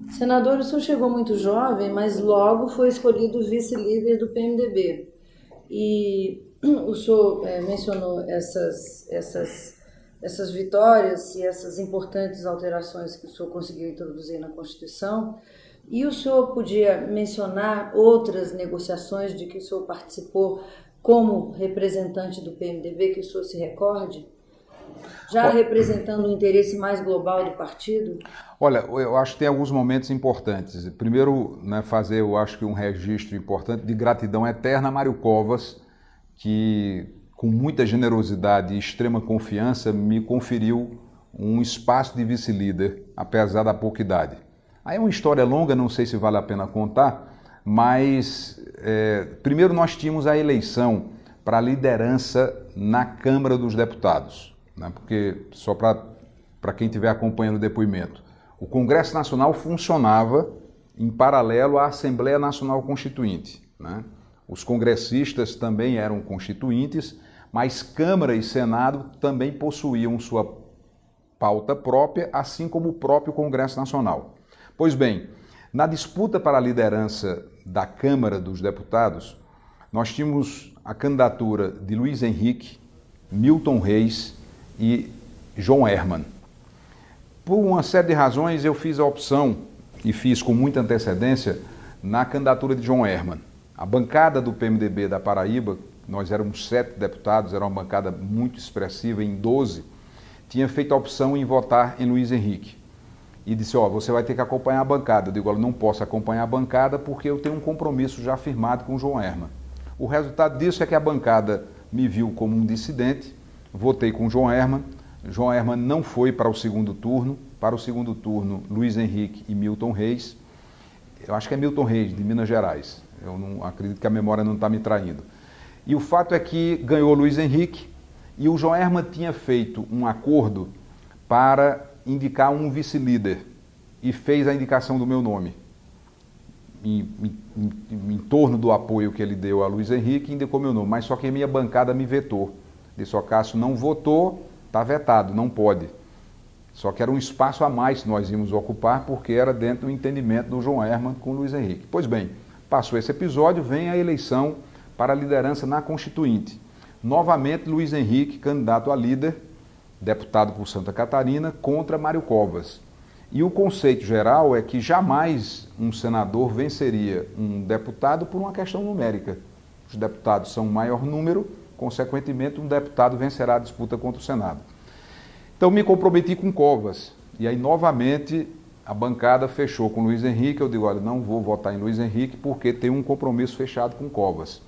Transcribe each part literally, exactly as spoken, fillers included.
Senador, o senhor chegou muito jovem, mas logo foi escolhido vice-líder do P M D B. E o senhor é, mencionou essas, essas, essas vitórias e essas importantes alterações que o senhor conseguiu introduzir na Constituição. E o senhor podia mencionar outras negociações de que o senhor participou como representante do P M D B, que o senhor se recorde? Já representando o interesse mais global do partido? Olha, eu acho que tem alguns momentos importantes. Primeiro, né, fazer, eu acho que um registro importante de gratidão eterna a Mário Covas, que com muita generosidade e extrema confiança me conferiu um espaço de vice-líder, apesar da pouca idade. Aí é uma história longa, não sei se vale a pena contar, mas é, primeiro nós tínhamos a eleição para a liderança na Câmara dos Deputados. Porque, só para quem estiver acompanhando o depoimento, o Congresso Nacional funcionava em paralelo à Assembleia Nacional Constituinte, né? Os congressistas também eram constituintes, mas Câmara e Senado também possuíam sua pauta própria, assim como o próprio Congresso Nacional. Pois bem, na disputa para a liderança da Câmara dos Deputados, nós tínhamos a candidatura de Luiz Henrique, Milton Reis e João Herman. Por uma série de razões, eu fiz a opção, e fiz com muita antecedência, na candidatura de João Herman. A bancada do P M D B da Paraíba, nós éramos sete deputados, era uma bancada muito expressiva, em doze, tinha feito a opção em votar em Luiz Henrique. E disse, ó, você vai ter que acompanhar a bancada. Eu digo, olha, não posso acompanhar a bancada porque eu tenho um compromisso já firmado com o João Herman. O resultado disso é que a bancada me viu como um dissidente. Votei com João Herman. João Herman não foi para o segundo turno. Para o segundo turno, Luiz Henrique e Milton Reis. Eu acho que é Milton Reis, de Minas Gerais. Eu não acredito que a memória não está me traindo. E o fato é que ganhou Luiz Henrique e o João Herman tinha feito um acordo para indicar um vice-líder e fez a indicação do meu nome. Em, em, em, em torno do apoio que ele deu a Luiz Henrique, indicou meu nome. Mas só que a minha bancada me vetou. Disse, ó, Cássio não votou, está vetado, não pode. Só que era um espaço a mais que nós íamos ocupar, porque era dentro do entendimento do João Herman com o Luiz Henrique. Pois bem, passou esse episódio, vem a eleição para a liderança na Constituinte. Novamente, Luiz Henrique, candidato a líder, deputado por Santa Catarina, contra Mário Covas. E o conceito geral é que jamais um senador venceria um deputado por uma questão numérica. Os deputados são um maior número, consequentemente, um deputado vencerá a disputa contra o Senado. Então, me comprometi com Covas. E aí, novamente, a bancada fechou com Luiz Henrique. Eu digo, olha, não vou votar em Luiz Henrique porque tem um compromisso fechado com Covas.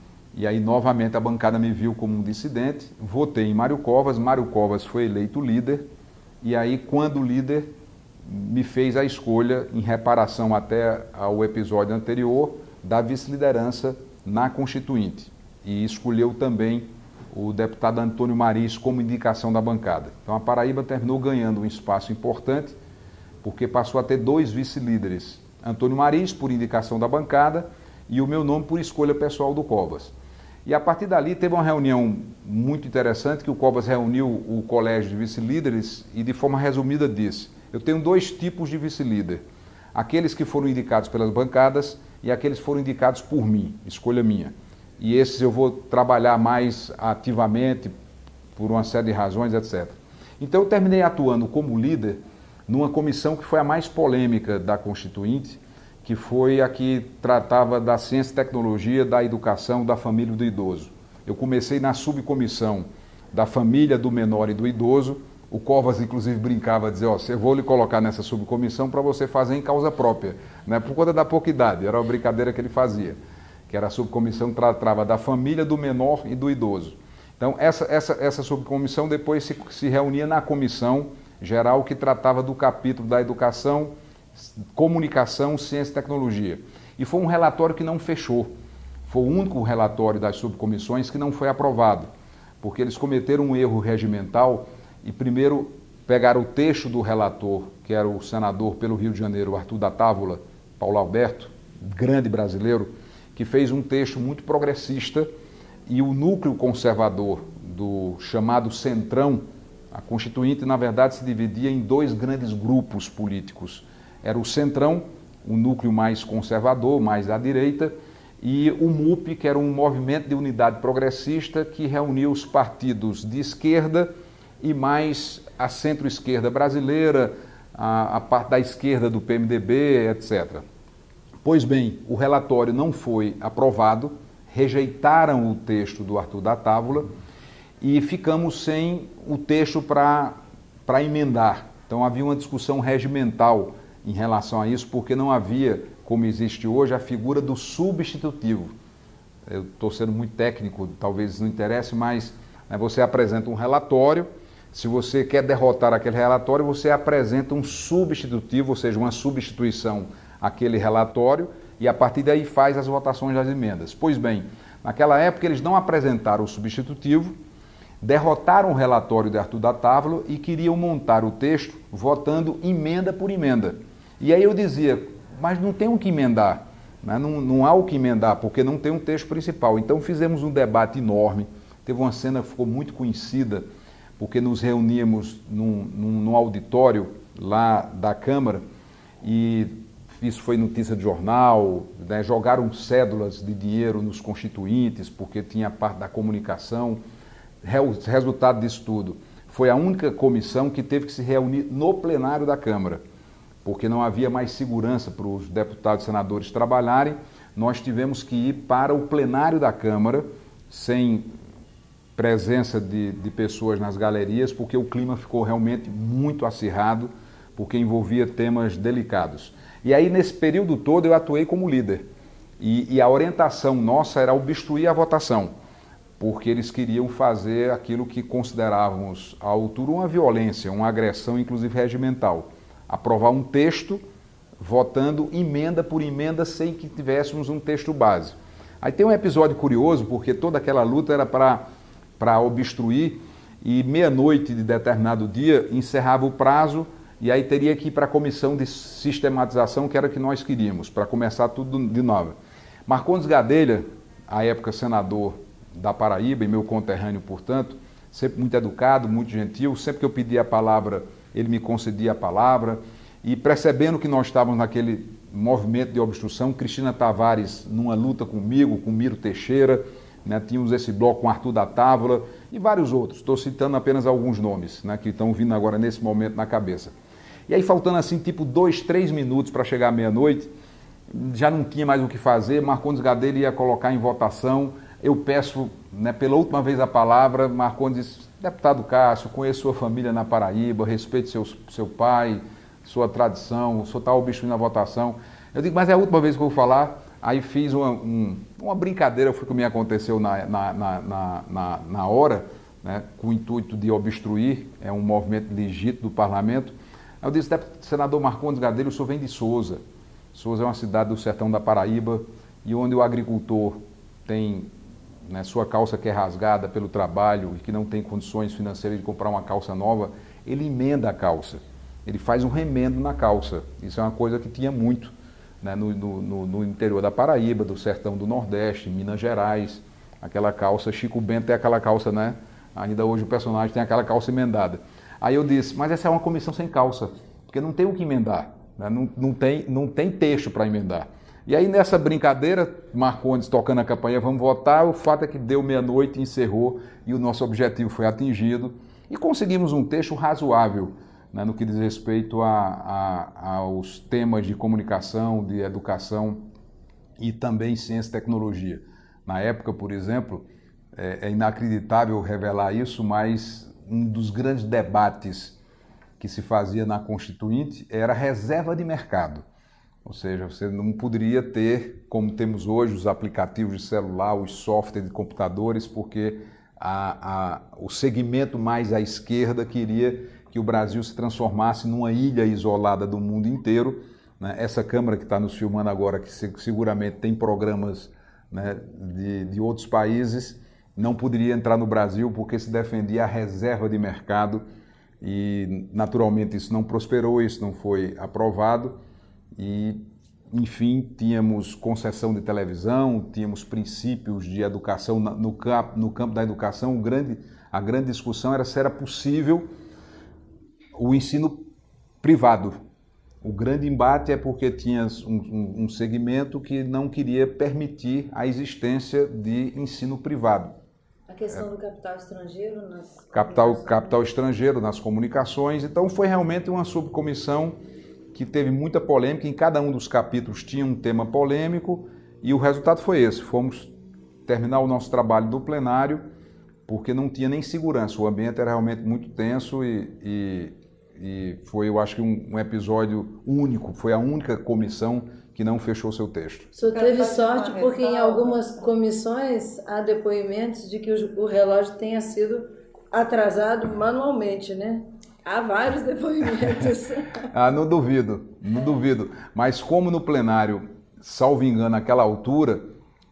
E aí, novamente, a bancada me viu como um dissidente. Votei em Mário Covas. Mário Covas foi eleito líder. E aí, quando líder, me fez a escolha, em reparação até ao episódio anterior, da vice-liderança na Constituinte. E escolheu também o deputado Antônio Maris como indicação da bancada. Então a Paraíba terminou ganhando um espaço importante, porque passou a ter dois vice-líderes. Antônio Maris, por indicação da bancada, e o meu nome por escolha pessoal do Covas. E a partir dali teve uma reunião muito interessante, que o Covas reuniu o colégio de vice-líderes e de forma resumida disse, eu tenho dois tipos de vice-líder, aqueles que foram indicados pelas bancadas e aqueles que foram indicados por mim, escolha minha. E esses eu vou trabalhar mais ativamente por uma série de razões, etcétera. Então eu terminei atuando como líder numa comissão que foi a mais polêmica da Constituinte, que foi a que tratava da ciência e tecnologia, da educação, da família e do idoso. Eu comecei na subcomissão da família, do menor e do idoso. O Covas, inclusive, brincava, dizia, ó, eu vou lhe colocar nessa subcomissão para você fazer em causa própria, né? Por conta da pouca idade, era uma brincadeira que ele fazia, que era a subcomissão que tratava da família, do menor e do idoso. Então, essa, essa, essa subcomissão depois se, se reunia na comissão geral que tratava do capítulo da educação, comunicação, ciência e tecnologia. E foi um relatório que não fechou. Foi o único relatório das subcomissões que não foi aprovado, porque eles cometeram um erro regimental e primeiro pegaram o texto do relator, que era o senador pelo Rio de Janeiro, Arthur da Távola, Paulo Alberto, grande brasileiro, que fez um texto muito progressista e o núcleo conservador do chamado Centrão, a Constituinte, na verdade, se dividia em dois grandes grupos políticos. Era o Centrão, o núcleo mais conservador, mais à direita, e o M U P, que era um movimento de unidade progressista que reunia os partidos de esquerda e mais a centro-esquerda brasileira, a, a parte da esquerda do P M D B, etcétera. Pois bem, o relatório não foi aprovado, rejeitaram o texto do Arthur da Távola e ficamos sem o texto para para emendar. Então havia uma discussão regimental em relação a isso, porque não havia, como existe hoje, a figura do substitutivo. Eu estou sendo muito técnico, talvez não interesse, mas né, você apresenta um relatório, se você quer derrotar aquele relatório, você apresenta um substitutivo, ou seja, uma substituição àquele relatório, e a partir daí faz as votações das emendas. Pois bem, naquela época eles não apresentaram o substitutivo, derrotaram o relatório de Arthur da Távola e queriam montar o texto votando emenda por emenda. E aí eu dizia, mas não tem o que emendar, né? não, não há o que emendar, porque não tem um texto principal. Então fizemos um debate enorme, teve uma cena que ficou muito conhecida, porque nos reuníamos num, num, num auditório lá da Câmara, e isso foi notícia de jornal, né? Jogaram cédulas de dinheiro nos constituintes, porque tinha a parte da comunicação. Resultado disso tudo, foi a única comissão que teve que se reunir no plenário da Câmara, porque não havia mais segurança para os deputados e senadores trabalharem. Nós tivemos que ir para o plenário da Câmara, sem presença de, de pessoas nas galerias, porque o clima ficou realmente muito acirrado, porque envolvia temas delicados. E aí, nesse período todo, eu atuei como líder, e, e a orientação nossa era obstruir a votação, porque eles queriam fazer aquilo que considerávamos à altura uma violência, uma agressão, inclusive regimental. Aprovar um texto, votando emenda por emenda, sem que tivéssemos um texto base. Aí tem um episódio curioso, porque toda aquela luta era para para obstruir, e meia-noite de determinado dia encerrava o prazo, e aí teria que ir para a comissão de sistematização, que era o que nós queríamos, para começar tudo de novo. Marcondes Gadelha, à época senador da Paraíba, e meu conterrâneo, portanto, sempre muito educado, muito gentil, sempre que eu pedia a palavra, ele me concedia a palavra, e percebendo que nós estávamos naquele movimento de obstrução, Cristina Tavares numa luta comigo, com Miro Teixeira, né, tínhamos esse bloco com Arthur da Távola e vários outros, estou citando apenas alguns nomes, né, que estão vindo agora nesse momento na cabeça. E aí faltando assim, tipo dois, três minutos para chegar à meia-noite, já não tinha mais o que fazer, Marcondes Gadelha ia colocar em votação. Eu peço, né, pela última vez a palavra. Marcondes disse, deputado Cássio, conheço sua família na Paraíba, respeito seu, seu pai, sua tradição, o senhor está obstruindo a votação. Eu digo, mas é a última vez que eu vou falar. Aí fiz uma, um, uma brincadeira, foi o que me aconteceu na, na, na, na, na hora, né, com o intuito de obstruir, é um movimento legítimo do parlamento. Aí eu disse, senador Marcondes Gadelha, o senhor vem de Sousa. Sousa é uma cidade do sertão da Paraíba, e onde o agricultor tem, né, sua calça que é rasgada pelo trabalho e que não tem condições financeiras de comprar uma calça nova, ele emenda a calça, ele faz um remendo na calça. Isso é uma coisa que tinha muito, né, no, no, no interior da Paraíba, do sertão do Nordeste, Minas Gerais, aquela calça, Chico Bento tem aquela calça, né? Ainda hoje o personagem tem aquela calça emendada. Aí eu disse, mas essa é uma comissão sem calça, porque não tem o que emendar, né? não, não, tem, não tem texto para emendar. E aí nessa brincadeira, Marcondes tocando a campanha, vamos votar, o fato é que deu meia-noite, encerrou, e o nosso objetivo foi atingido, e conseguimos um texto razoável, né, no que diz respeito a, a, aos temas de comunicação, de educação e também ciência e tecnologia. Na época, por exemplo, é, é inacreditável revelar isso, mas um dos grandes debates que se fazia na Constituinte era reserva de mercado. Ou seja, você não poderia ter, como temos hoje, os aplicativos de celular, os softwares de computadores, porque a, a, o segmento mais à esquerda queria que o Brasil se transformasse numa ilha isolada do mundo inteiro, né? Essa Câmara que está nos filmando agora, que seguramente tem programas, né, de, de outros países, não poderia entrar no Brasil porque se defendia a reserva de mercado e, naturalmente, isso não prosperou, isso não foi aprovado e, enfim, tínhamos concessão de televisão, tínhamos princípios de educação. No campo, no campo da educação, o grande, a grande discussão era se era possível o ensino privado. O grande embate é porque tinha um, um, um segmento que não queria permitir a existência de ensino privado. A questão é. do capital estrangeiro nas capital, capital estrangeiro nas comunicações. Então foi realmente uma subcomissão que teve muita polêmica. Em cada um dos capítulos tinha um tema polêmico e o resultado foi esse. Fomos terminar o nosso trabalho do plenário porque não tinha nem segurança. O ambiente era realmente muito tenso e... e E foi, eu acho que um, um episódio único, foi a única comissão que não fechou seu texto. O senhor teve sorte porque em algumas comissões há depoimentos de que o, o relógio tenha sido atrasado manualmente, né? Há vários depoimentos. Ah, não duvido, não duvido. Mas como no plenário, salvo engano, naquela altura,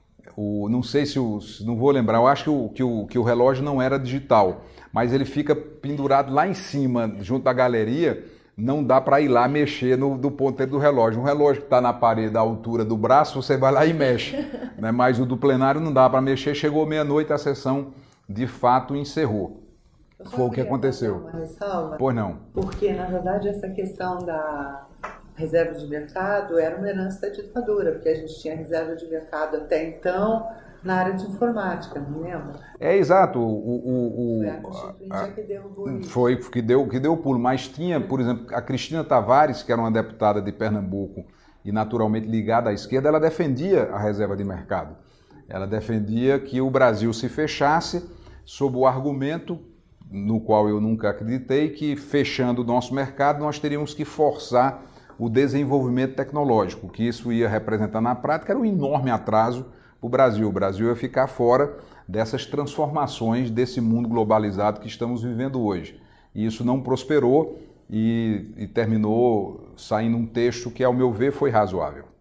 o, não sei se, o, não vou lembrar, eu acho que o, que, o, que o relógio não era digital, mas ele fica pendurado lá em cima, junto da galeria, não dá para ir lá mexer no do ponteiro do relógio. Um relógio que está na parede da altura do braço, você vai lá e mexe. Né? Mas o do plenário não dá para mexer. Chegou meia-noite, a sessão de fato encerrou. Foi o que aconteceu. Uma ressalva, pois não. Porque, na verdade, essa questão da reserva de mercado era uma herança da ditadura, porque a gente tinha reserva de mercado até então na área de informática, não lembra? É, exato. O, o, o, foi a Constituinte que derrubou isso. Foi que deu, que deu o pulo. Mas tinha, por exemplo, a Cristina Tavares, que era uma deputada de Pernambuco e naturalmente ligada à esquerda, ela defendia a reserva de mercado. Ela defendia que o Brasil se fechasse sob o argumento, no qual eu nunca acreditei, que fechando o nosso mercado nós teríamos que forçar o desenvolvimento tecnológico, que isso ia representar na prática era um enorme atraso para o Brasil. O Brasil ia ficar fora dessas transformações desse mundo globalizado que estamos vivendo hoje. E isso não prosperou e, e terminou saindo um texto que, ao meu ver, foi razoável.